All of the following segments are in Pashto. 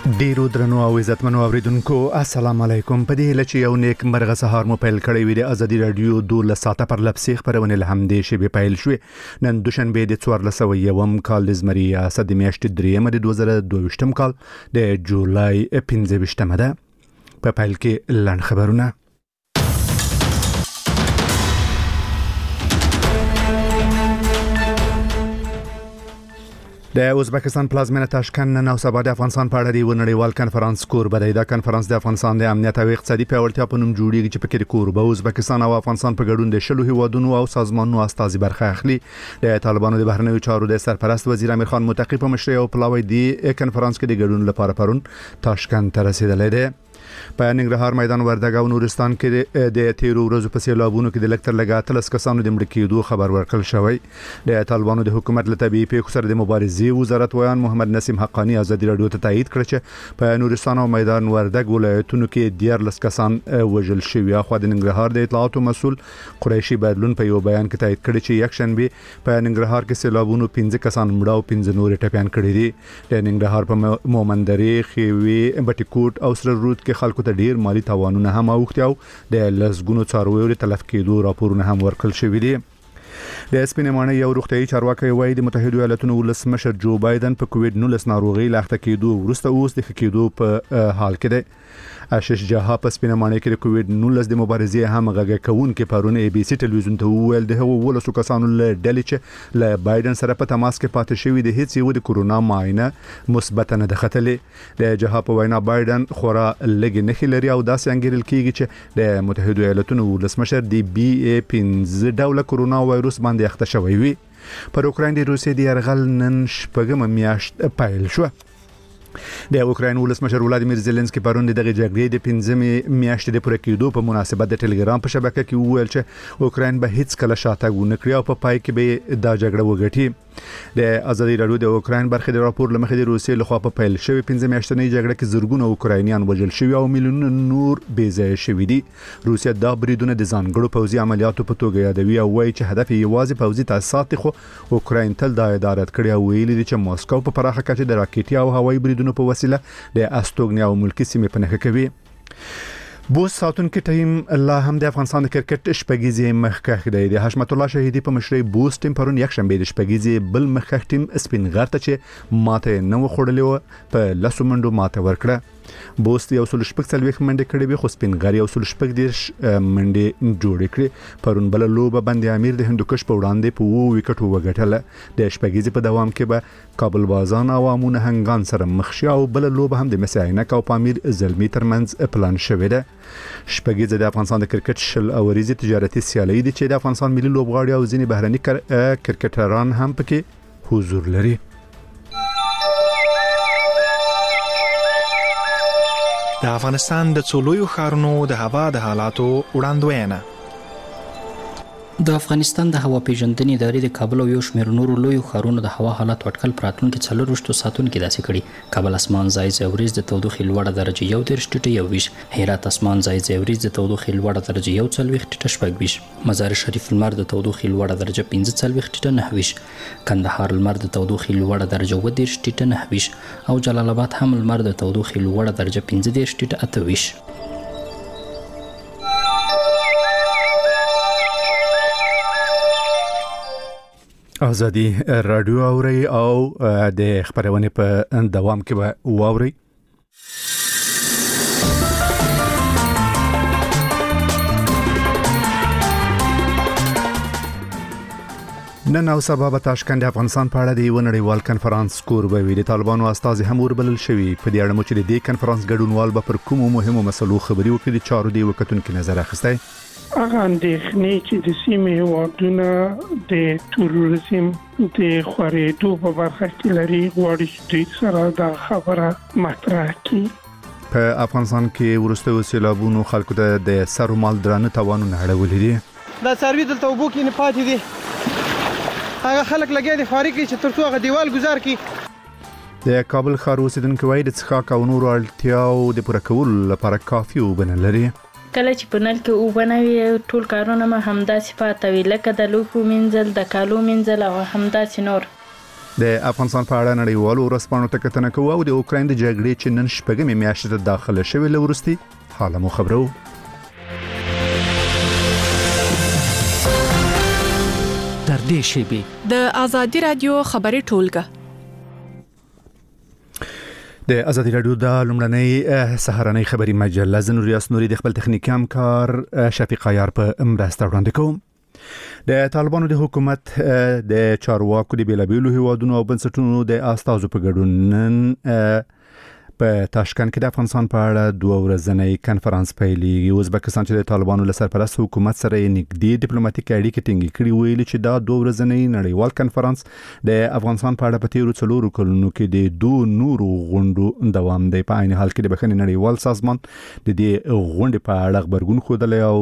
ډیرو درنو او عزتمنو اوریدونکو السلام علیکم. په دې لچې یو نیک مرغه سهار مو پیل کړی وي د ازادي رادیو 12 ساعته پر لپسې خبرونه له همدې شی به پیل شوې. نن دوشنبه د 1401 کال د زمری اسد میاشتې 3 د 2022 کال د جولای 15 ده. په پیل کې لاند خبرونه. د ازبکستان پلازمینه تاشکند نن او سبا د افغانستان په اړه د نړیوال کانفرنس کوربه دی. دا کانفرنس د افغانستان د امنیت او اقتصادي پیاوړتیا په نوم جوړیږي چې پکې د کوربه ازبکستان او افغانستان په ګډون د شلو هیوادونو او سازمانونو استازي برخه اخلي. د طالبانو د بهرنیو چارو د سرپرست وزیر امیر خان متقی په مشرۍ او پلاوی دی کانفرنس کې د ګډون لپاره پرون تاشکند ته رسیدلی دی. په ننګرهار میدان وردګ او نورستان کې د تیرو ورځو په سیلابونو کې د لکتر لګا 13 کسانو د مړ کېدو خبر ورکړل شوی. د طالبانو د حکومت له طبيعي پیښو سره د مبارزې وزارت ویان محمد نسیم حقانی ازادي رادیو ته تایید کړ چې په نورستان او میدان وردګ ولایتونو کې 14 کسان وژل شوي. خو د ننګرهار د اطلاعاتو مسول قریشي بدلون په یو بیان کې تایید کړ چې یک شنبه په ننګرهار کې سیلابونو 15 کسان مړه او 15 نور ټپيان کړي دي. د ننګرهار په مومندري خيوي بټیکوټ او سره رود کې خلکو ته ډیر مالی تاوانونه هم اوښتي او د لسګونو څارویو د تلف کېدو راپورونه هم ورکړل شوي دي. د سپینمانه یو روغتیايي چارواکي وایي د متحده ایالاتونو ولسمشر جو بایدن په کووډ 19 ناروغي لاخته کېدو وروسته اوس د کېدو په حال کې دی. آشش جها په سپینمانه کې د کووډ 19 د مبارزې هم غږ کوون کې پرون ای بي سي ټلویزیون ته ویل د هغو ولسو کسانو له ډلې چې له بایدن سره په تماس کې پاتې شوی د هیڅ یو د کورونا معاینه مثبت نه ده ختلې. د جها په وینا بایدن خورا لګ نه خلري او داسې انګیرل کیږي چې د متحده ایالاتونو ولسمشر دی بي ای 15 ډول کورونا وایروس باندې اخته شوی وي. پر اوکراین د روسیې د يرغل نن شپږم میاشت پیل شو. د اوکراین ولسمشر ولادیمیر زيلنسکي پرون د دغه جګړې د 15 میاشتې د پوره کېدو په مناسبت د ټلګرام په شبکه کې وویل چې اوکراین به هیڅ کله شاتګ ونه کړي او په پای کې به دا جګړه وګټي. د ازادي رادیو د اوکراین برخه د راپور لمخې د روسیې لخوا په پیل شوی 15 میاشتنۍ جګړه کې زرګونه اوکراینیان وژل شوي او میلیونونه نور بېځایه شوي دي. روسیا دا بریدونه د ځانګړو پوځي عملیاتو په توګه یادوي او وایي چې هدف یې یوازې پوځي تاسیسات دي. خو اوکراین تل دا ادارت کړی او ویلي دي چې ماسکو په پراخه کچه د راکټي او هوایي بریدونو په وسیله د استوګنیا او ملکی سیمې په نښه کوي. بوس ساتونکو ټیم الله هم د افغانستان د کرکټ شپږیزې مخکښ دی. د حشمت الله شهیدی په مشرۍ بوس ټیم پرون یک شنبه د شپږیزې بل مخکښ ټیم سپین غر ته چې ماته نه وخوړلې و په لاسو منډو ماته ورکړه. بوس یو سل شپږ څلويخ منډه کړې وي خو سپین غر یو سل شپږ دیش منډه جوړې کړې. پرون بل لوبه باندې امیر د هندوکش په وړاندې په 2 وکټو وګټله. د شپږیزې په دوام کې به کابل بازان او امونه هنګان سره مخ شي او بل لوبه هم د مساعینک او پامیر زلمی ترمنځ پلان شوې ده. شپږیزه د افغانستان د کرکټ شل اوریزي تجارتي سیالي دي چې د افغانستان ملي لوبغاړي او ځینې بهرني کرکټران هم پکې حضور لري. د افغانستان د څولویو ښارونو د هوا د حالاتو وړاندوینه. د افغانستان د هوا پیژندنې ادارې د کابل او یو شمېر نورو لویو ښارونو د هوا حالات اټکل په راتلونکي 24 ساعتونو کې داسې کړي. کابل اسمان ځای ځای وريځ د تودوخې لوړه درجه 1.21. هرات اسمان ځای ځای وريځ د تودوخې لوړه درجه 1.24. مزار شریف لمر د تودوخې لوړه درجه 15.9. کندهار لمر د تودوخې لوړه درجه 10.9 او جلال آباد هم لمر د تودوخې لوړه درجه 15.28. ازادي رادیو اوري او د خبرونه په دوام کې به واوري. نن او سبا په تاشکند افغانستان په اړه د یو نړیوال کانفرنس کوربه وي. د طالبانو استازي هم وربلل شوي. په دې اړه مو چې د دې کانفرنس ګډونوال به پر کومو مهمو مسلو خبري وکړي د چارو دی وکټونکو نظر اخیستی. هغه اندېښنې چې د سیمې هیوادونه د تروریزم د خورېدو په برخه کې لري غواړي چې دوی سره دا خبره مطرح کړي. په افغانستان کې وروسته سیلابونو خلکو ته د سر او مال درانه تاوانونه اړولي دي. دا څاروي دلته وبو کې نه پاتې دي. هغه خلک لګیا دي خواري کوي چې ترڅو هغه دیوال گزار کړي. د کابل ښار اوسیدونکو وايي د څښاک او نورو اړتیاو د پوره کولو لپاره کافي اوبه نه لري. کله چې په نل کې اوبه نه وي ټول کارونه ما همداسې پاتې وي لکه د لوښو مینځل د کالو مینځل او همداسې نور. د افغانستان په اړه نړیوالو ورځپاڼو ته کتنه کوو او د اوکراین د جګړې چې نن شپږمې میاشتې ته داخله شوې لورستي حاله مو خبرو. تر دې شیبې د آزادي رادیو خبري ټولګه د ازادي رادیو د لومړنۍ سهارنۍ خبري مجله زنوریاس نوري د خپل تخنیکي همکار شفیق عیار په مرسته وړاندې کوم. د طالبانو د حکومت د چارواکو د بیلابیلو هیوادونو او بنسټونو د استازو په ګډون نن په تاشکند کې د افغانستان په اړه دوه ورځنی کانفرنس پیلېږي. ازبکستان چې د طالبانو له سرپرست حکومت سره نږدې ډیپلوماټیک اړیکې ټینګې کړې ویلي چې دا دوه ورځنی نړیوال کانفرنس د افغانستان په اړه په تیرو 4 کلونو کې د دوه نورو غونډو دوام دی. په عین حال کې د بخښنې نړیوال سازمان د دې غونډې په اړه خبرګون ښودلی او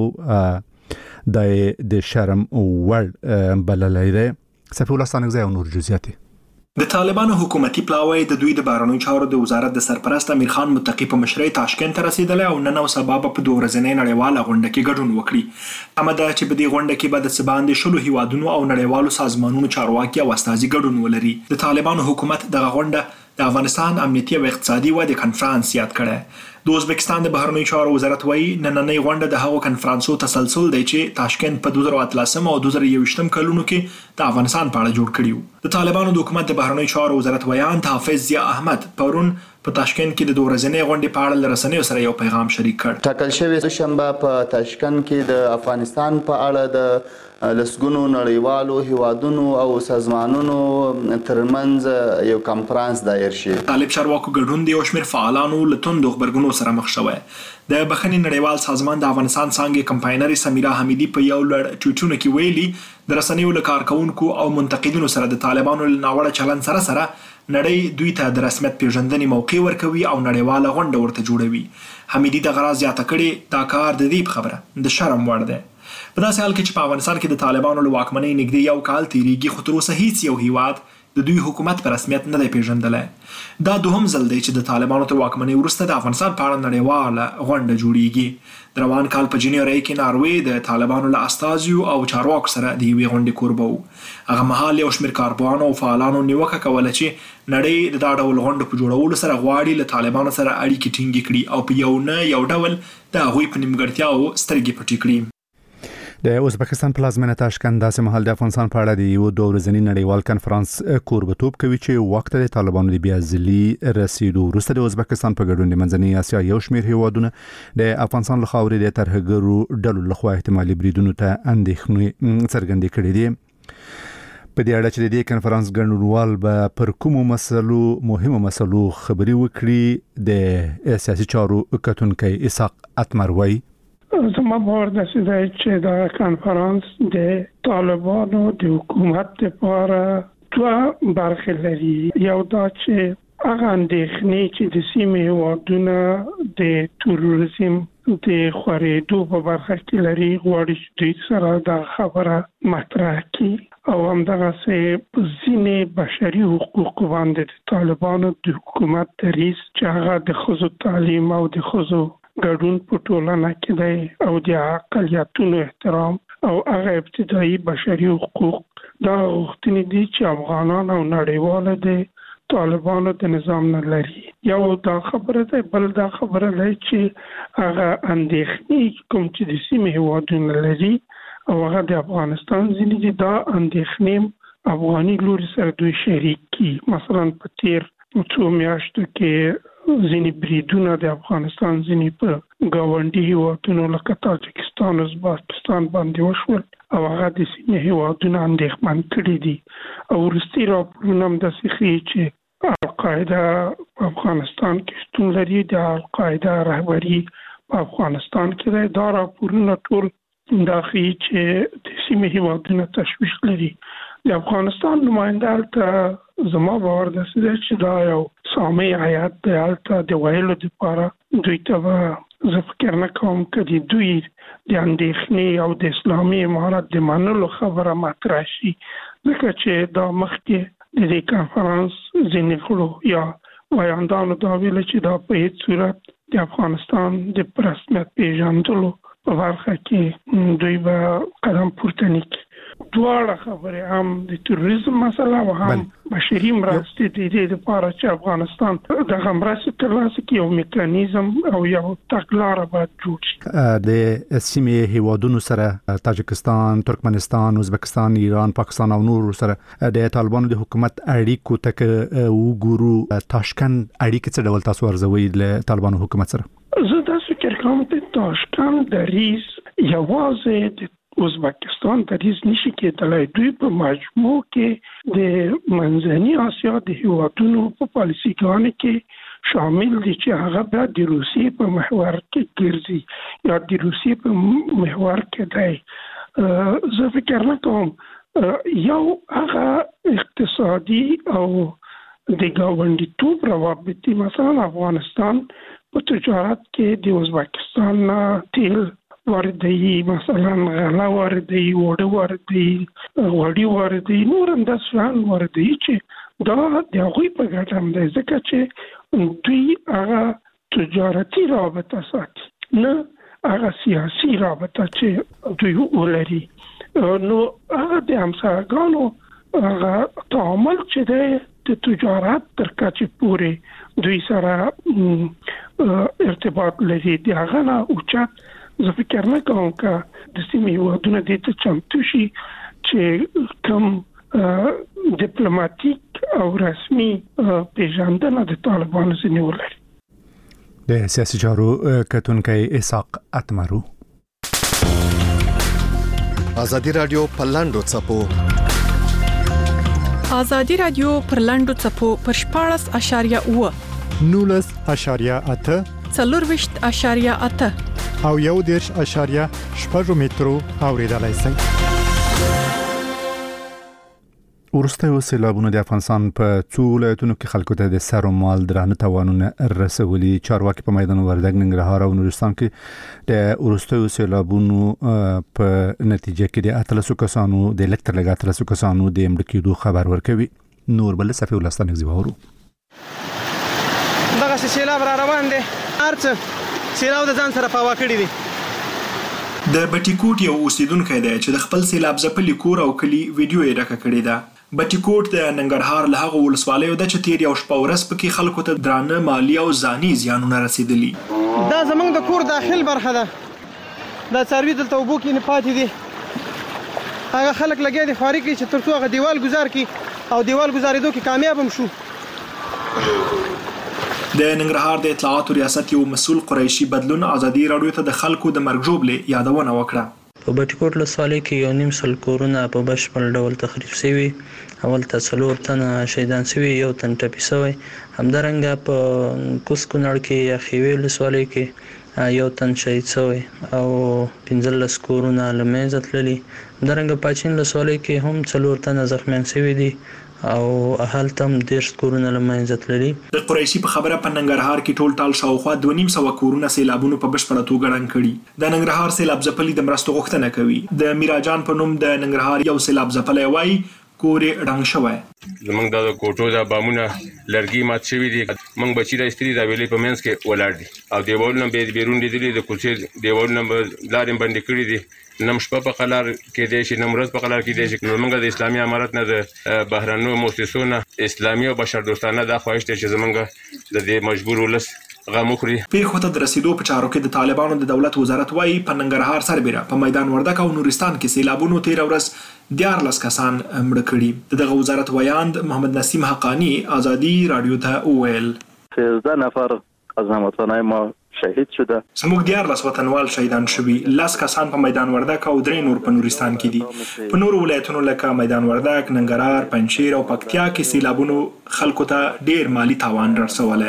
د شرم وړ بللی دی. صفی الله ستانکزی او نور جزئیات. د طالبانو حکومتي پلاوی د دوی د بهرنیو چارو د وزارت د سرپرست امیر خان متقی په مشرۍ تاشکند ته رسیدلی او نن او سبا په دوه ورځنۍ نړیواله غونډه کې ګډون وکړي. تمه ده چې په دې غونډه کې به د څه باندې 10 هیوادونو او نړیوالو سازمانونو چارواکي او استازي ګډون ولري. د طالبانو حکومت دغه غونډه د افغانستان امنیتي او اقتصادي ودې کنفرانس یاد کړه. د ازبکستان د بهرنیو چارو وزارت وایي نننۍ غونډه د هغو کنفرانسو تسلسل دی چې تاشکند په 2013 او 2021 کلونو کې د افغانستان په اړه جوړ کړي وو. د طالبانو د حکومت د بهرنیو چارو وزارت ویان حافظ ضیا احمد پرون په تاشکند کې د دوه ورځنۍ غونډې په اړه رسنیو سره یو پیغام شریک کړ. ټاکل شوی دوشنبه په تاشکند کې د افغانستان په اړه د لسګونو نړیوالو هیوادونو او سازمانونو ترمنځ یو کانفرنس دایر شي. طالب چارواکو ګډون د یو شمېر فعالانو له توندو غبرګونو سره مخ شوی. د بخښنې نړیوال سازمان د افغانستان څانګې کمپاینري سمیرا حمیدي په یو لړ ټویټونو کې ویلي د رسنیو له کارکونکو او منتقدینو سره د طالبانو له ناوړه چلند سره نړۍ دوی ته د رسمیت پیژندنې موقع ورکوي او نړیواله غونډه ورته جوړوي. حمیدي د غراض زیاته کړي دا کار د دې خبره د شرم وړ دی. په داسې حال کې چې په افغانستان کې د طالبانو له واکمنۍ نږدې یو کال تیریږي خو تر اوسه هیڅ یو هیواد د دوی حکومت په رسمیت نه دی پیژندلی. دا دوهم ځل دی چې د طالبانو تر واکمنۍ وروسته د افغانستان په اړه نړیواله غونډه جوړیږي. د روان کال په جنوري کې ناروې د طالبانو له استازیو او چارواکو سره د یوې غونډې کوربه و. هغه مهال یو شمېر کارپوهانو او فعالانو نیوکه کوله چې نړۍ د دا ډول غونډو په جوړولو سره غواړي له طالبانو سره اړیکې ټینګې کړي او په یو نه یو ډول د هغوی په نیمګړتیاو سترګې پټې کړي. د ازبکستان پلازمینه تاشکند داسې مهال د افغانستان په اړه د یو دوه ورځنی نړیوال کانفرنس کوربتوب کوي چې وخت د طالبانو د بیا ځلي رسیدو وروسته د ازبکستان په ګډون د منځنۍ اسیا یو شمېر هیوادونه د افغانستان له خاورې د ترهګرو ډلو لخوا احتمالي بریدونو ته اندېښنې څرګندې کړې دي. په دې اړه چې د دې کانفرنس ګډونوال به پر کومو مهمو مسلو خبرې وکړي د سیاسي چارو کتونکی اسحاق اتمر وایي زما باور داسې دی چې دا کانفرنس د طالبانو د حکومت لپاره دوه برخې لري. یو دا چې هغه اندېښنې چې د سیمې هیوادونه د تروریزم د خورېدو په برخه کې لري غواړي چې دوی سره دا خبره مطرح کړي او همدغسې په ځینې بشري حقوقو باندې د طالبانو د حکومت دریځ چې هغه د ښځو تعلیم او د ښځو ګډون په ټولنه کې دی او د اقلیتونو احترام او هغه ابتدایي بشري حقوق دا غوښتنې دي چې افغانان او نړیواله د طالبانو د نظام نه لري. یو دا خبره ده، بل دا خبره ده چې هغه اندېښنې کوم چې د سیمې هیوادونه لري او هغه د افغانستان ځینې دي دا اندېښنې افغاني لوري سره دوی شریک کړي. مثلا په تیر 2 میاشتو کې ځینې بریدونه د افغانستان ځینې په ګاونډي هیوادونو لکه تاجکستان او ازبکستان باندې وشول او هغه د سیمې هیوادونه اندېښمن کړي دي. او وروستي راپورونه هم داسې ښیي چې القاعده په افغانستان کې شتون لري. د القاعده رهبري په افغانستان کې دی. دا راپورونه ټول دا ښیي چې د سیمې هیوادونه تشویش لري. د افغانستان نماینده هلته زما باور داسې دی چې دا یو سامع هیات دی. هلته د ویلو دپاره دوی ته به زه فکر نه کوم که د دوی د اندېښنې او د اسلامي امارت د منلو خبره مطرح شي، ځکه چې دا مخکې د دې کنفرانس ځینې غړو یا ویاندانو دا ویله چې دا په هیڅ صورت د افغانستان د رسمیت پیژندلو په برخه کې دوی به قدم پورته نه کړي. دواړه خبره هم د تروریزم مسله او هم بشري مرستې د دې لپاره چې افغانستان د مرستې ترلاسه کړي او میکانیزم او یو تګلاره باید جوړ شي. د سیمې هیوادونو سره تاجکستان، ترکمنستان، ازبکستان، ایران، پاکستان او نور سره د طالبانو د حکومت اړیکو ته وګورو، تاشکند اړیکې څه ډول تاسو ارزوي له طالبانو حکومت سره؟ زه دا فکر کوم چې تاشکند دریز یوازې د ازبکستان دریز نشي کېدلای. دوی په مجموع کې د منځني اسیا د هیوادونو په پالیسیګانو کې شامل دي چې هغه به د روسیې په محور کې ګرځي یا د روسیې په محور کې دی. زه فکر نه کوم یو هغه اقتصادي او د ګاونډیتوب روابط مثلا افغانستان په تجارت کې د ازبکستان تیل واردوي، مثلا غله واردوي، وړه واردوي، غوړي واردوي، نور انداز شان واردوي چې دا د هغوی په ګټه هم دی ځکه چې دوی هغه تجارتي رابطه ساتي نه هغه سیاسي رابطه چې دوی ولري. نو هغه د همسایګانو هغه تعامل چې دی د تجارت تر کچې پورې دوی سره ارتباط لري د هغه نه اوچت. زه فکر نه کوم که د سیمې هیوادونه دې ته چمتو شي چې کوم ډیپلوماټیک او رسمي پیژندنه د طالبانو ځینې ولري. د سیاسي چارو کتونکی اسحاق اتمرو. ازادي رادیو په لاندو څپو ازادي رادیو پر لاندو څپو پر 14.8 19.8 24.8 او 1.8 مترو اوریدلای شئ. وروستیو سیلابونو د افغانستان په څو ولایتونو کې خلکو ته د سر او مال درانه تاوانونه رسولي. چارواکي په میدان وردګ، ننګرهار او نورستان کې د وروستیو سیلابونو په نتیجه کې د 13 کسانو د الکترلګ 13 کسانو د مړ کېدو خبر ورکوي. نور بل صفي ولستان غزيورو دغه سیلاب را روان دي، ارڅ سیلاب د ځان سره پاوا کړی دي. د بټیکوټ یو اوسیدونکو دی چې د خپل سیلاب ځپلي کور او کلی ویډیو یې راکړه کړې ده. بټیکوټ د ننګرهار له هغه ولسوالیو ده چې تیر یو شپه ورځ پکې خلکو ته درانه مالی او ځاني زیانونه رسیدلي. دا زمونږ د کور داخل برخه ده. دا څاروي دلته اوبو کې نه پاتې دي. هغه خلک لګیا دي خواري کوي چې تر څو هغه دیوال گزار کړي او دیوال گزارېدو کې کامیاب هم شو. د ننګرهار د اطلاعاتو ریاست یو مسؤل قریشي بدلون ازادي رادیو ته د خلکو د مرګ ژوبلې یادونه وکړه. په بټیکوټ ولسوالۍ کې یو نیم سل کورونه په بشپړ ډول تخریب شوي. اول ته 4 تنه شهیدان شوي، 1 تن ټپي شوی. همدارنګه په کوس کونړ کې یا خیوې ولسوالۍ کې 1 تن شهید شوی او 15 کورونه له منځه تللي. همدارنګه پاچین ولسوالۍ کې هم 4 تنه زخمیان شوي دي او هلته هم 10 کورونه له منځه تللي. د قریشي په خبره په ننګرهار کې ټول ټال شاوخوا 2.5 کورونه سیلابونو په بشپړه توګه ړنګ کړي. د ننګرهار سیلاب ځپلي د مرستو غوښتنه کوي. د میراجان په نوم د ننګرهار یو سیلاب ځپلی وایي کور یې ړنګ شوی. زمونږ د کوټو د بامونه لرګي مات شوي دي. موږ بچي راایستلي د ویلې په منځ کې ولاړ دي او دیوالونه به بیرون لیدلي د کوڅې دیوالونه لارې بندې کړي دي. نم شپه په قلار کې دی چې نمرز په قلار کې دی چې موږ د اسلامي امارت نه د بهرنیو مؤسسو نه اسلامي او بشردوستانه د خواهش دی چې زمونږ د دې مجبور ولس غم وخوري. پیښو ته د رسیدو په چارو کې د طالبانو د دولت وزارت وایي په ننګرهار سربېره په میدان وردګ او نورستان کې سیلابونو تیر ورځ 14 کسان مړه کړي. دغه وزارت ویاند محمد نسیم حقانی ازادي رادیو ته وویل 13 نفر از هموطنای ما شهید شده. زموږ 14 وطنوال شهیدان شوي، 10 کسان په میدان وردګ او 3 نور په نورستان کې دي. په نورو ولایتونو لکه میدان وردګ، ننګرهار، پنجشیر او پکتیا کې سیلابونو خلکو ته ډیر مالی تاوان رسولی.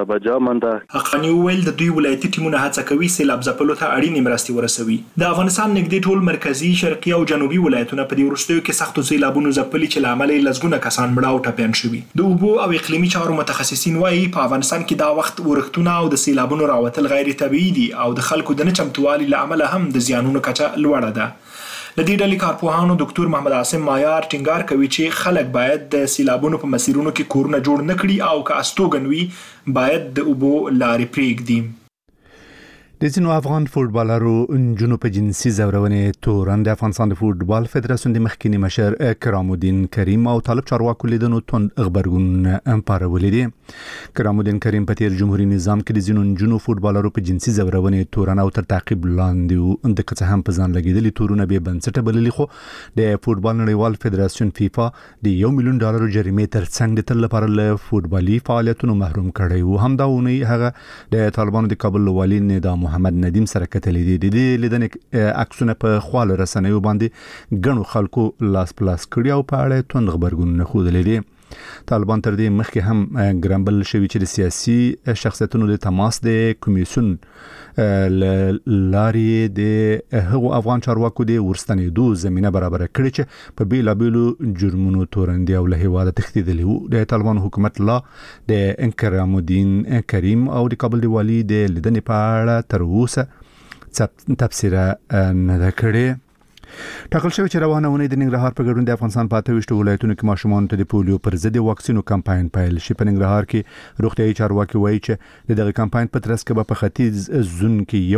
حقانی وویل د دوی ولایتي ټیمونه هڅه کوي سیلاب ځپلو ته اړینې مرستې ورسوي. د افغانستان نږدې ټول مرکزي، شرقي او جنوبي ولایتونه په دې وروستیو کې سختو سیلابونو ځپلي چې له امله یې لسګونه کسان مړه او ټپیان شوي. د اوبو او اقلیمي چارو متخصصین وایي په افغانستان کې دا وخت ورښتونه او د سیلابونو راوتل غیر طبیعي دي او د خلکو د نه چمتووالي له امله هم د زیانونو کچه لوړه ده. د دې ډلې کارپوهانو ډاکټر محمد عاصم مایار ټینګار کوي چې خلک باید د سیلابونو په مسیرونو کې کورونه جوړ نه کړي او که استوګن وي باید د اوبو لارې پرېږدي. د ځینو افغان فوټبالرو جنو په جنسي زورونې تورن د افغانستان د فوټبال فدراسیون د مخکینی مشر کرام الدین کریم او طالب چارواکو لیدنو توند خبرګون امپارولې دي. کرام الدین کریم په تیر جمهوریت نظام کې د ځینو جنو فوټبالرو په جنسي زورونې تورن او تر تعقیب لاندې د کڅ هم په ځان لګیدلې تورونه به بنسټه بللي، خو د فوټبال نړیوال فدراسیون فیفا د $1 ملیون جریمې ترڅنګ د تل لپاره له فوټبالي فعالیتونو محروم کړی و. همداونه هغه د طالبانو د کابل والي نظام محمد ندیم سره کتلې دي. د لیدنې عکسونه په خواله رسنیو باندې غنو خلکو لاس پلاس کړی او په اړه توند خبرګون خوده دي. طالبان تر دې مخکې هم ګرامبل شوی چې د سیاسي شخصیتونو د تماس د کمیسیون لاري د هغو افغان چارواکو د ورستنېدو زمينه برابر کړې چې په بیلابیلو جرمونو تورندي او له هواده تښتیدلی وو. د طالبان حکومت لا د کرام الدین کریم او د کابل دی والي د لیدنې په اړه تر اوسه تفسیر نه کړی. ټاکل شوی چې روانه ونې د ننګرهار په ګډون د افغانستان په 28 ولایتونو کې ماشومان ته د پولیو پر ضد واکسینو کمپاین پیل شي. په ننګرهار کې روغتیايي چارواکي وایي چې دغه کمپاین په ترڅ کې په ختیځ زون کې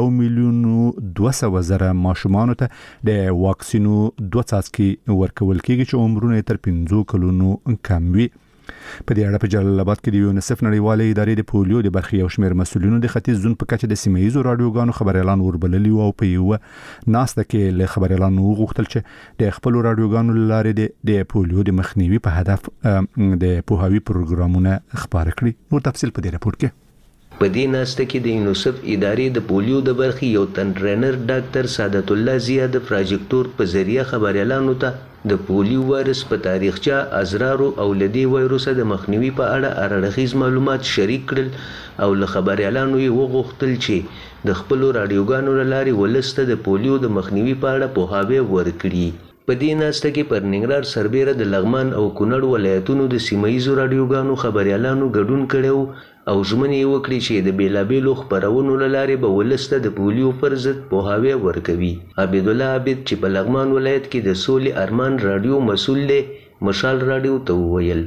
1,200,000 ماشومان ته د واکسینو 2 څاڅکي ورکول کیږي چې عمرونه تر 15 کلونو کم وي. په دې اړه په جلال آباد کې د یونیسف نړیوالې ادارې د پولیو د برخې یو شمېر مسؤلینو د ختیځ زون په کچه د سیمه‌ییزو رادیوګانو خبر اعلان وربللی او په یو ناسته کې له خبر اعلان وغوښتل چې د خپل رادیوګانو لارې د پولیو د مخنیوي په هدف د پوهاوی پروګرامونه خبر کړي. نور تفصیل په دې راپور کې. په دې ناسته کې د یونیسف ادارې د پولیو د برخې یو تن ټرینر ډاکټر سعادت الله زیاد د پروجیکټور په ذریعہ خبر اعلان وته د پولیو وایرس په تاریخچه ازرارو او لدی وایروس د مخنیوي په اړه اړخیز معلومات شریک کړل او له خبر اعلان وغوښتل چې د خپل رادیوګانو لاري ولسته د پولیو د مخنیوي په اړه پوهاوی ورکړي. په دې ناسته کې پر ننګرهار سربېره د لغمان او کونړ ولایتونو د سیمه‌ییزو رادیوګانو خبر اعلانو ګډون کړو او ژمنې وکړي چې د بیلابیلو خبرونو لارې به ولسته د پولیو پر ضد پوهاوی ورکوي. عبد الله عابد چې په لغمان ولایت کې د سولې ارمان رادیو مسؤل دی مشال رادیو ته وویل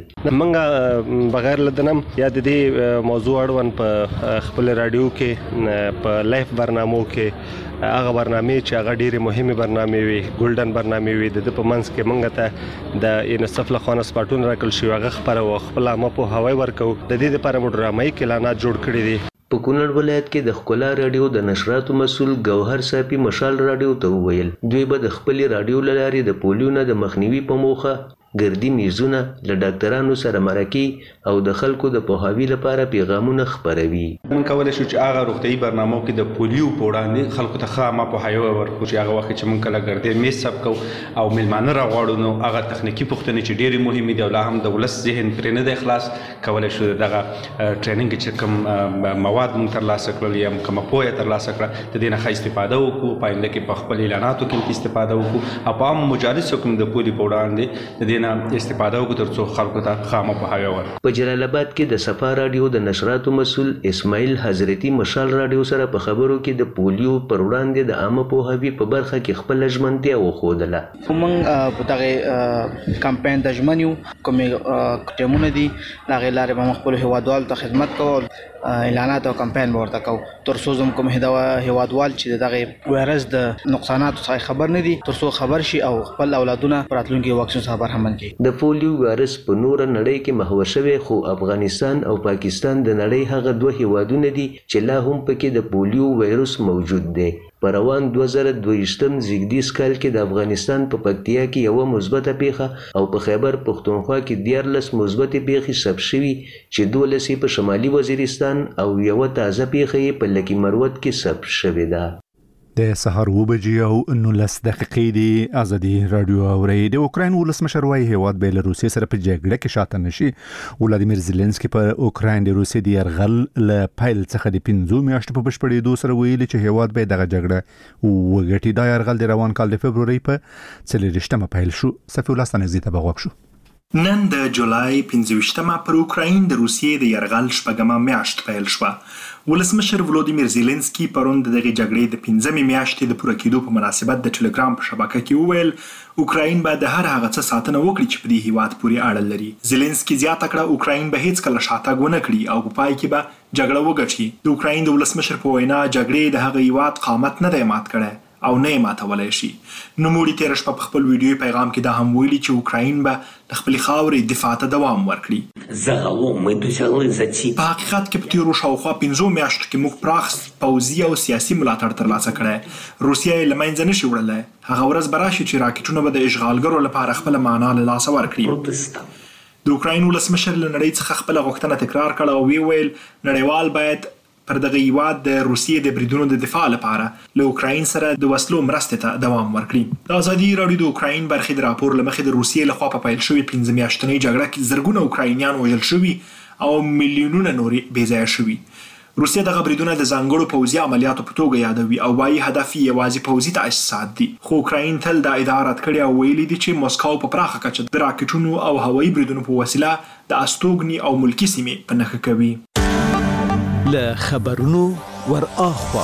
منګه بغیر لدنم یا د دې موضوع اړوند په خپل رادیو کې په لایف برنامو کې هغه برنامه چې هغه ډېری مهمه برنامه وي ګولډن برنامه وي د په منځ کې منګه ته د یونیسف له خوا سپارټون راکل شو هغه خبره او خپل عامه په هواي ورکو د دې لپاره ډرامایي اعلانات جوړ کړی دي. په کونړ ولایت کې د خکولا رادیو د نشراتو مسؤل ګوهر صافي مشال رادیو ته وویل دوی به د خپل رادیو لاري د پولیو نه د مخنیوي په موخه ګردی میزونه له ډاکټرانو سره مرکه او د خلکو د پوهاوی لپاره پیغامونه خپروي. من کولای شو چې هغه روغتيایي برنامو کې د پولیو په وړاندې خلکو ته خامہ پوهاوی ورکړو چې هغه وخت چې من کله ګردی میز سب کو او ملمانه راغواړو نو هغه تخنیکی پوښتنې چې ډېری مهمه دي او لا هم د ولس ذهن پرې نه دی خلاص کولای شو دغه ټریننګ چې کوم مواد مون تر لاسه کړل یا کوم پوهه تر لاسه کړل د دې نه استفاده وکړو پاینده کې په خپل اعلاناتو کې استفاده وکړو او په عام مجالسو کې د پولی په وړاندې د دې نه استفاده وکړو ترڅو خلکو ته خامہ پوهاوی ورکړي. په جلال آباد کې د صفا رادیو د نشراتو مسؤل اسماعیل حضرتي مشال رادیو سره په خبرو کې د پولیو پر وړاندې د عامه پوهاوی په برخه کې خپل ژمنتیا وښودله. موږ په دغه کمپاین د ژمنیو کومې ټیمونه دي هغه لارې به خپل هیوادوالو ته خدمت کوو اعلانات او کمپاین ورته کوو ترڅو زم کوم هیوادوال چې دغه وایرس د نقصاناتو څخه خبر نه دي ترڅو خبر شي او خپل اولادونه راتلونکي واکسین خبر هم کړي. د پولیو وایرس په نور نړۍ کې محور شوی خو افغانستان او پاکستان د نړۍ هغه دوه هیوادونه دي چې لا هم پکې د پولیو وایرس موجود دی. په روان 2022 زیږدیز کال کې د افغانستان په پکتیا کې یو مثبته پیښه او په خیبر پختونخوا کې 14 مثبتې پیښې ثبت شوي چې 12 په شمالي وزیرستان او یو تازه پیښه په لکی مروت کې ثبت شوې ده. د سهار 9:19 دقیقې دی ازادي رادیو اوري. د اوکراین ولسمشر وايي هیواد به له روسیې سره په جګړه کې شاته نشي. ولادیمیر زيلنسکي په اوکراین د روسیې د يرغل له پایل څخه د 15 میاشتو په بشپړېدو سره ویلي چې هیواد به دغه جګړه وګټي. دا يرغل د روان کال د فبرवरी په 4 پایل شو. صفي الله ستنزي ته بغوښ شو. نن د جولای 15مه پر اوکراین د روسیې د یرغل شپږمه میاشت پیل شوه. ولسمشر ولودیمیر زیلنسکي پرون د دغې جګړې د 15مې میاشتې د پوره کېدو په مناسبت د ټلګرام په شبکه کې وویل اوکراین به د هر هغه څه ساتنه وکړي چې په دې هیواد پورې اړه لري. زیلنسکي زیاته کړه اوکراین به هیڅکله شاتګ ونه کړي او په پای کې به جګړه وګټي. د اوکراین د ولسمشر په وینا جګړې د هغه هیواد قامت نه دی مات کړی او نه یې ماتولی شي. نوموړي تېره شپه په خپل ویډیوي پیغام کې دا هم ویلي چې اوکراین به د خپلې خاورې دفاع ته دوام ورکړي. په حقیقت کې په تېرو شاوخوا 5 میاشتو کې موږ پراخ پوځي او سیاسي ملاتړ ترلاسه کړی. روسیه یې له منځه نشي وړلی. هغه ورځ به راشي چې راکټونه به د اشغالګرو لپاره خپله معنا له لاسه ورکړي. د اوکراین ولسمشر له نړۍ څخه خپله غوښتنه تکرار کړه او ویل نړیوال باید پر دغه هیواد د روسیې د بریدونو د دفاع لپاره له اوکراین سره د وسلو مرستې ته دوام ورکړي. د ازادي راډیو د اوکراین برخې د راپور له مخې د روسیې لخوا په پیل شوې 15 میاشتنۍ جګړه کې زرګونه اوکراینیان وژل شوي او میلیونونه نورې بېځایه شوي. روسیه دغه بریدونه د ځانګړو پوځي عملیاتو په توګه یادوي او وایي هدف یې یوازې پوځي تاسیسات دي. خو اوکراین تل دا ادعا رد کړې او ویلي دي چې موسکو په پراخه کچه د راکټونو او هوایي بریدونو په وسیله د استوګنې او ملکي سیمې په نښه کوي. له خبرونو ور اخوا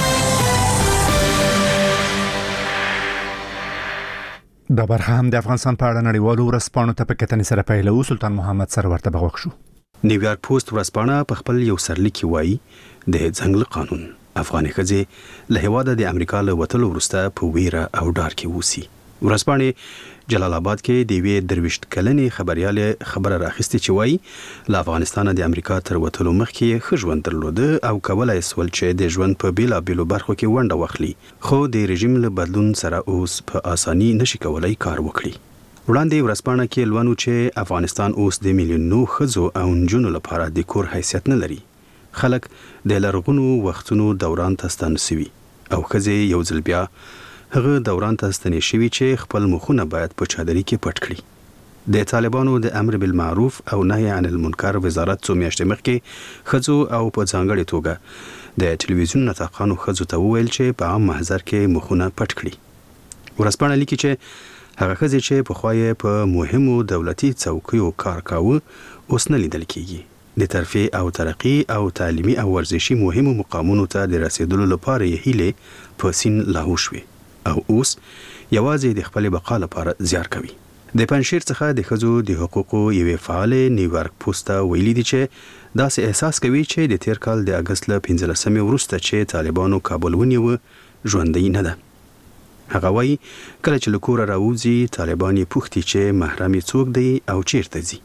دا برخه هم د افغانستان په اړه نړیوالو ورځپاڼو ته په کتنې سره پیلوو. سلطان محمد سرور ته بغوښ شو. نیویارک پوسټ ورځپاڼه په خپل یو سرلیک وایي د ځنګل قانون افغاني ښځې له هیواده د امریکا له وتلو وروسته په ویره او ډار کې اوسي. ورځپاڼې جلال آباد کې د یوې 23 کلنې خبريالې خبره راخیستې چې وایي له افغانستانه د امریکا تر وتلو مخکې ښه ژوند درلوده او کولای سول چې د ژوند په بیلابیلو برخو کې ونډه واخلي خو د رژیم له بدلون سره اوس په اساني نشي کولای کار وکړي. وړاندې ورځپاڼه کې لولو چې افغانستان اوس د میلیونونو ښځو او نجونو لپاره د کور حیثیت نه لري. خلک د لرغونو وختونو دوران ته ستانه شوي او ښځې یو ځل بیا هغه دوران ته ستنې شوي چې خپل مخونه باید په چادري کې پټ کړي. د طالبانو د امر بالمعروف او نهي عن المنکر وزارت څو میاشتې مخکې ښځو او په ځانګړې توګه د ټلویزیون نطاقانو ښځو ته وویل چې په عام محضر کې مخونه پټ کړي. ورځپاڼه لیکي چې هغه ښځې چې پخوا یې په مهمو دولتي څوکیو کار کاوه اوس نه لیدل کیږي. د ترفیع او ترقی او تعلیمي او ورزشي مهمو مقامونو ته د رسیدلو لپاره یې هیلې په سین لاهو شوې او اوس یوازې د خپل بقا لپاره زیار کوي. د پنځشیر څخه د ښځو د حقوقو یوې فعالې نیویارک پوسټ ته ویلي دي چې داسې احساس کوي چې د تیر کال د اګست له 15مې وروسته چې طالبانو کابل ونیو ژوندۍ نه ده. هغه وایي کله چې له کوره راوځي طالبان یې پوښتي چې محرم یې څوک دی او چیرته ځي.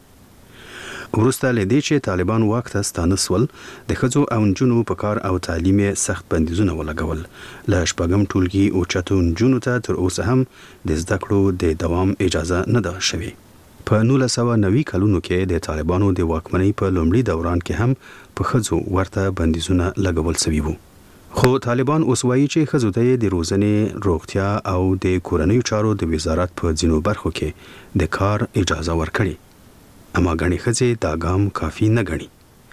وروسته له دې چې طالبان واک ته ستانه سول د ښځو او نجونو په کار او تعلیم سخت بندیزونه ولګول. له شپږم ټولګي اوچتو نجونو ته تر اوسه هم د زده کړو د دوام اجازه نه ده شوې. په 1990 کلونو کې د طالبانو د واکمنۍ په لومړي دوران کې هم په ښځو ورته بندیزونه لګول شوي وو. خو طالبان اوس وایي چې ښځو ته د روزنې، روغتیا او د کورنیو چارو د وزارت په ځینو برخو کې د کار اجازه ورکړي. اما غني ښځې دا ګام کافي نه غني.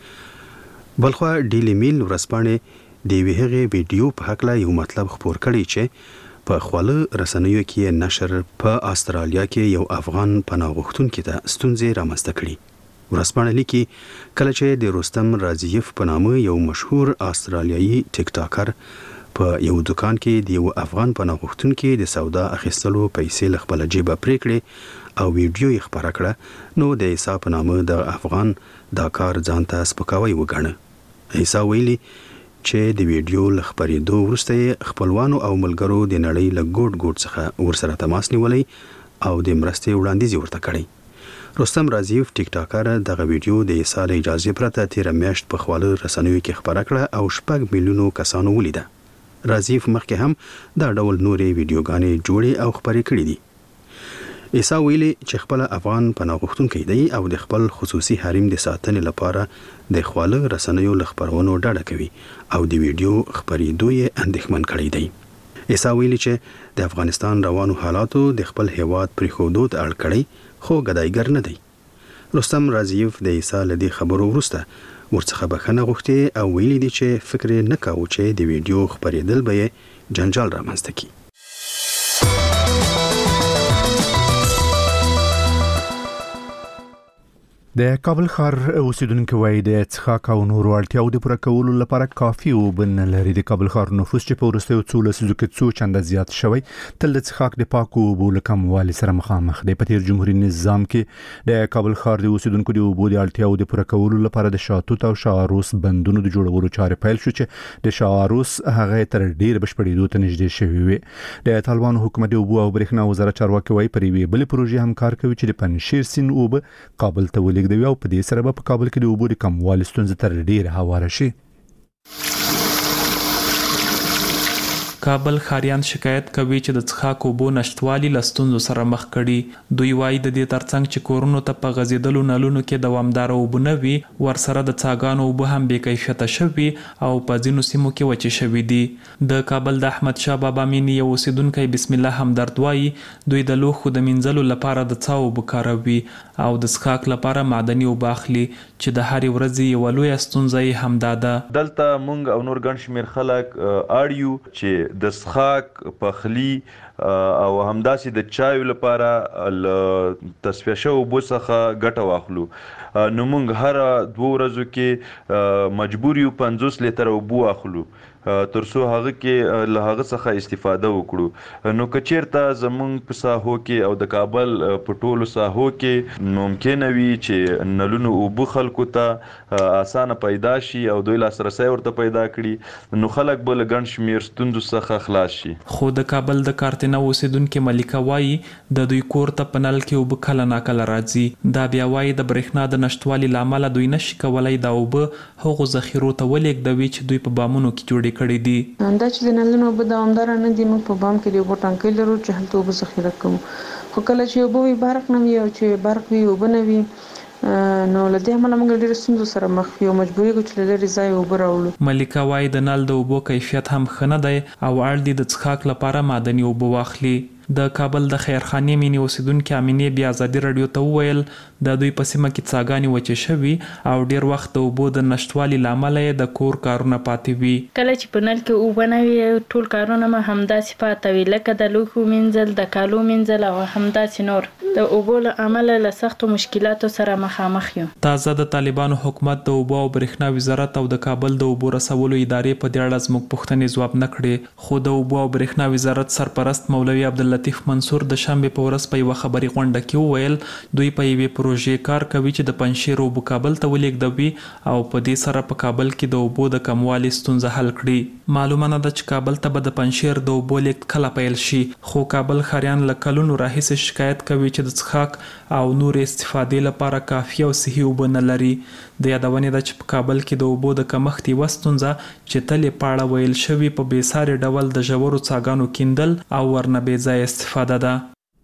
بلخوا ډیلی میل ورځپاڼې د ویغه ویډیو په حق یو مطلب خبر کړي چې په خواله رسنیو کې نشر په استرالیا کې یو افغان پناه غوښتونکي ته ستونزې رامنځته کړي. ورځپاڼه لیکي کله چې د رستم رازیف په نامه یو مشهور استرالیایي ټیک ټاکر په یو دکان کې د یو افغان پناه غوښتونکي د سودا اخیستلو پیسې له خپل جیبه پرې کړې او ویډیو یې خبره کړه نو د عیسی په نامه د افغان دا کار ځان ته سپکاوی وګڼه. عیسی ویلي چې د ویډیو له خپرېدو وروسته خپلوانو او ملګرو د نړۍ له ګوټ ګوټ څخه ورسره تماس نیولی او د مرستې وړاندیز ورته کړی. رستم رازیف ټیک ټاکر دغه ویډیو د عیسی له اجازې پرته تیره میاشت په خواله رسنیو کې خبره کړه او 6 میلیونو کسانو ولیده. رازیف مخکې هم دا ډول نورې ویډیوګانې جوړې او خبرې کړې دي. عیسی ویلي چې خپل افغان پناه غوښتونکی دی او د خپل خصوصي حریم د ساتنې لپاره د خواله رسنیو له خبرونو ډډه کوي او د ویډیو خبرېدو یې اندېښمن کړی دی. عیسی ویلي چې د افغانستان روانو حالاتو د خپل هیواد پرېښودو ته اړ کړی خو ګدایګر نه دی. رستم رازیف د عیسی له دې خبرو وروسته ورڅخه بخښنه غوښتې او ویلي دي چې فکر نه کاوه چې د ویډیو خبرېدل به یې جنجال رامنځته کړي. د کابل ښار اوسیدونکو وایي د څښاک او نورو اړتیاو د پوره کولو لپاره کافي اوبه نه لري. د کابل ښار نفوس چې په وروستیو څو لسیزو کې څو چنده زیات شوی تل د څښاک د پاکو اوبو له کموالي سره مخامخ دی. په تیر جمهوریت نظام کې د کابل ښار د اوسیدونکو د اوبو د اړتیاو د پوره کولو لپاره د شاتوت او شاهروس بندونو د جوړولو چارې پیل شو چې د شاهروس هغه تر ډیر بشپړېدو ته نږدې شوی وي. د طالبانو حکومت د اوبو او برېښنا وزارت چارواکي وایي پر یوې بلې پروژې هم کار کوي چې د پنجشیر سیند اوبه کابل ته ولېږدوي او په دې سره په کابل کې د اوبو د کموالي ستونزې تر ډیره هواره شي. کابل ښاریان شکایت کوي چې د څښاک اوبو نشټوالي له ستونزو سره مخ کړي. دوی وایي د دې ترڅنګ چې کورونو ته په غځېدلو نلونو کې دوامداره اوبه نه وي، ورسره د څاګانو اوبه هم بې کیفیته شوي او په ځینو سیمو کې وچې شوي دي. د کابل د احمد شاه بابا مینې یو اوسیدونکی بسم الله همدرد وایي دوی د لوښو د مینځلو لپاره د څاه اوبه کاروي او د څښاک لپاره معدني اوبه اخلي چې د هرې ورځې یوه لویه ستونزه یې همدا ده. دلته مونږ او نور ګڼ شمېر خلک اړ یو چې د څښاک، پخلي او همداسې د چایو لپاره له تصفیه شویو اوبو څخه ګټه واخلو. نو موږ هره 2 ورځو کې مجبور یو 50 لیتره اوبه واخلو تر څو هغه کې له هغه څخه استفاده وکړو. نو که چیرته زموږ په ساحو کې او د کابل په ټولو ساحو کې ممکنه وي چې نلونو اوبه خلکو ته اسانه پیدا شي او دوی لاسرسی ورته پیدا کړي، نو خلک به له ګڼ شمېر ستونزو څخه خلاص شي. خو د کابل د کارتنه اوسیدونکې ملیکه وایي د دوی کور ته په نل کې اوبه کله ناکله راځي. دا بیا وایي د برېښنا د نشتوالي له امله دوی نشي کولی دا اوبه هغو ذخیرو ته ولېږدوي چې دوی په بامونو کې جوړې کړي دي. دا چې د نلونو اوبه دوامداره نه دي، موږ په بام کې د اوبو ټانکۍ لرو چې هلته اوبه ذخیره کوو. خو کله چې اوبه وي برق نه وي او چې برق وي اوبه نه وي، نو له دې امله موږ ډېرو ستونزو سره مخ یو، مجبور یو چې له لرې ځایه اوبه راوړو. ملیکه وایي د نل د اوبو کیفیت هم ښه نه دی او اړ دي د څښاک لپاره معدني اوبه واخلي. د کابل د خیرخانې مینې اوسیدونکې امینې بیا ازادي راډیو ته وویل د دوی په سیمه کې څاګانې وچې شوي او ډیر وخت د اوبو د نشتوالي له امله یې د کور کارونه پاتې وي. کله چې په نل کې اوبه نه وي ټول کارونه مې همداسې پاتې وي، لکه د لوښو مینځل، د کالو مینځل او همداسې نور. د اوبو له امله له سختو مشکلاتو سره مخامخ یو. تازه د طالبانو حکومت د اوبو او برېښنا وزارت او د کابل د اوبو رسولو ادارې په دې اړه زموږ پوښتنې ځواب نه کړې، خو د اوبو او برېښنا وزارت سرپرست مولوي عبداللطیف منصور د شنبې په ورځ په یوه خبري غونډه کې وویل دوی په یوې پروژې کار کوي چې د پنجشیر اوبه کابل ته ولېږدوي او په دې سره په کابل کې د اوبو د کموالي ستونزه حل کړي. معلومه نه ده چې کابل ته به د پنجشیر د اوبو لیږد کله پیل شي، خو کابل ښاریان له کلونو راهیسې شکایت کوي چې د څښاک او نور استفادې لپاره کافي او صحي اوبه نه لري. د یادونې ده چې په کابل کې د اوبو د کمښت یوه ستونزه چې تل یې په اړه ویل شوي په بېساري ډول د ژورو څاګانو کیندل او ورنه بې ځایه استفاده ده.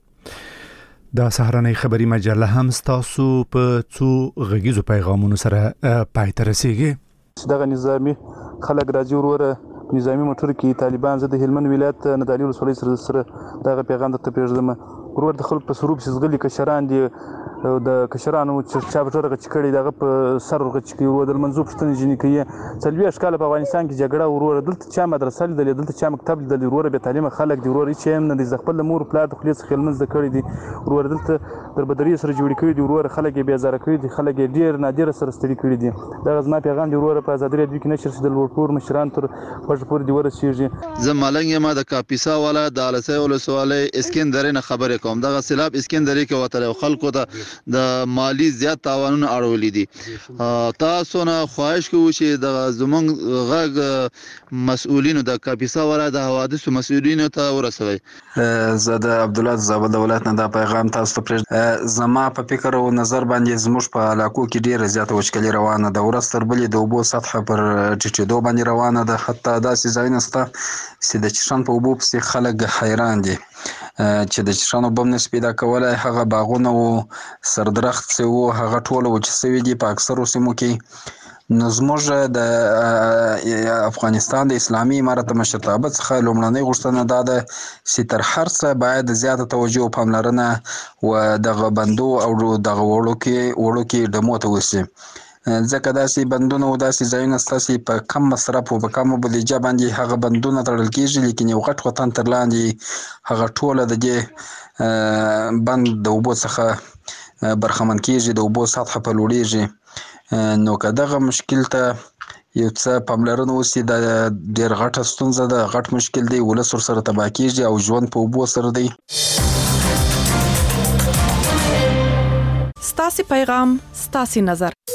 دا سهارنۍ خبري مجله هم ستاسو په څو غږیزو پیغامونو سره پای ته رسیږي. دغه نظامي خلک راځي وروره نظامي موټر کې طالبان. زه د هلمند ولایت ندالي ولسوالۍ سره دغه پیغام درته پرېږدم. ورور د خلکو په سروب چې زغلي کشران دي د کشرانو چې چا په ټوله غچ کړي دغه په سر غچ کوي. ورور د لمنځو پوښتنې ځینې کوي. 40 کاله په افغانستان کې جګړه ورور دلته چا مدرسه لیدلې، دلته چا مکتب لیدلې. ورور بې تعلیمه خلک دي، ورور هېڅ هم نه دي زده خپل د مور پلار د خولې څخه علم زده کړي دي. ورور دلته دربدري سره جوړې کړي دي، ورور خلک یې بېزاره کړي دي، خلک یې ډېر نادره سره ستړي کړي دي. دغه زما پیغام دی ورور په ازادي راډیو کې نشر شي د لوړپوړ مشران تر غوږ پورې دې ورسېږي. زه ملنګ یم د کاپیسا والا د السی ولسوالۍ اسکندرۍ نه خبرې کوم. دغه سیلاب اسکندرۍ کې وتلی او خلکو ته د مالی زیات تاوانونه اړولي دي. تاسو نه خواهش کوو چې د زموږ غږ مسؤلینو د کاپیسا والا د حوادثو مسؤلینو ته ورسوي. زه د عبدالله زابل د ولایت نه دا پیغام تاسو ته پرېږدم. زما په فکر او نظر باندې زموږ په علاقو کې ډېره زیاته وچکالي روانه ده. ورځ تر بلې د اوبو سطحه پر ټیټېدو باندې روانه ده. حتی داسې ځایونه شته چې د چشان په اوبو پسې خلک حیران دي چې د چشان اوبه هم نشي پیدا کولی. هغه باغونه و سردرخت چې و هغه ټوله وچ سوي دي په اکثرو سیمو کې. نو زموږ د افغانستان د اسلامي امارت مشرتابه څخه لومړنۍ غوښتنه دا ده چې تر هر څه باید زیاته توجه او پاملرنه و دغه بندو او دغه وړو کې ډمو ته وشي، ځکه داسې بندونه او داسې ځایونه ستاسې په کم مصرف او په کمه بودیجه باندې هغه بندونه تړل کېږي، لیکن یو غټ وطن تر لاندې هغه ټوله د دې بند د اوبو څخه برخمن کیږي د اوبو سطح په لوړیږي نو که دغه مشکل ته یو څه پاملرنه وشي دا ډېر غټه ستونزه ده غټ مشکل دی ولس ورسره تباه کیږي او ژوند په اوبو سره دی ستاسو پیغام ستاسو نظر